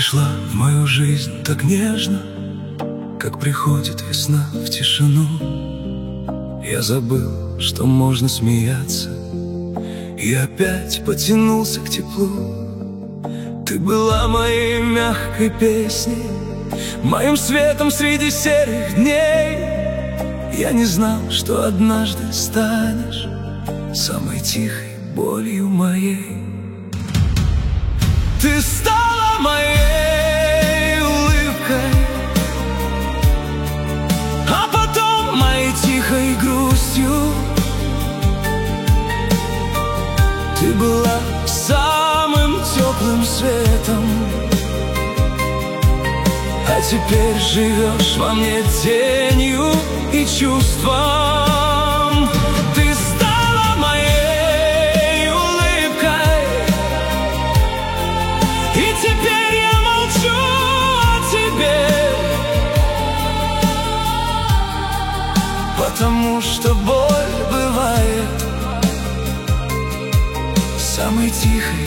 пришла в мою жизнь так нежно, как приходит весна в тишину. Я забыл, что можно смеяться, и опять потянулся к теплу. Ты была моей мягкой песней, моим светом среди серых дней. Я не знал, что однажды станешь самой тихой болью моей. Ты стала моей улыбкой, а потом моей тихой грустью. Ты была самым теплым светом, а теперь живешь во мне тенью и чувством. Ты стала моей улыбкой, и теперь я молчу о тебе, потому что боль бывает самой тихой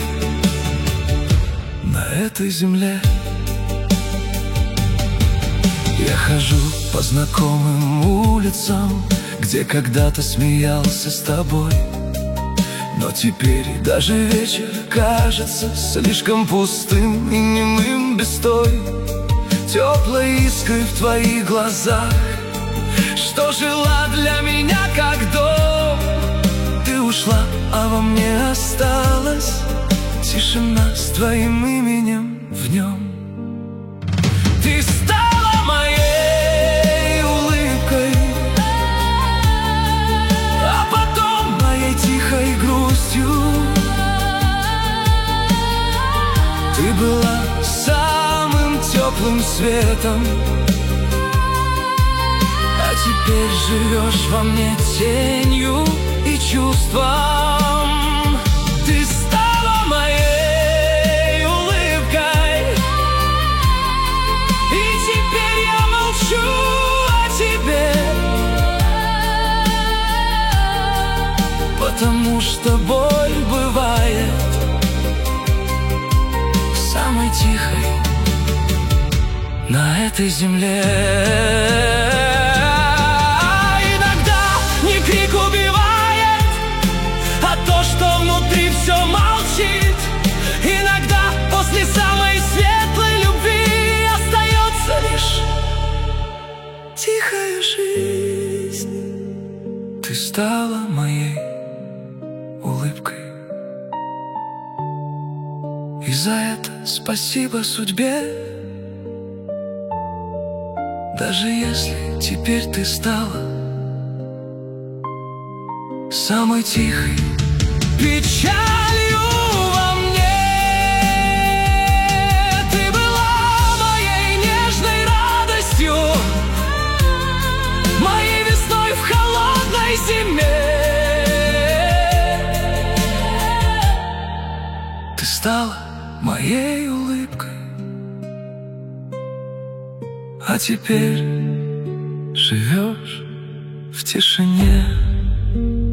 на этой земле. Я хожу по знакомым улицам, где когда-то смеялся с тобой, но теперь даже вечер кажется слишком пустым и немым без той теплой искры в твоих глазах, что жила для меня как дом. Ты ушла, а во мне осталась тишина с твоим именем в нем. Ты стала моей улыбкой, а потом моей тихой грустью. Ты была самым теплым светом, а теперь живешь во мне тенью и чувством. Ты стала моей улыбкой, и теперь я молчу о тебе, потому что боль бывает самой тихой на этой земле. Крик убивает, а то, что внутри все молчит. Иногда после самой светлой любви остается лишь тихая жизнь. Ты стала моей улыбкой, и за это спасибо судьбе. Даже если теперь ты стала самой тихой печалью во мне, ты была моей нежной радостью, моей весной в холодной зиме. Ты стала моей улыбкой, а теперь живешь в тишине.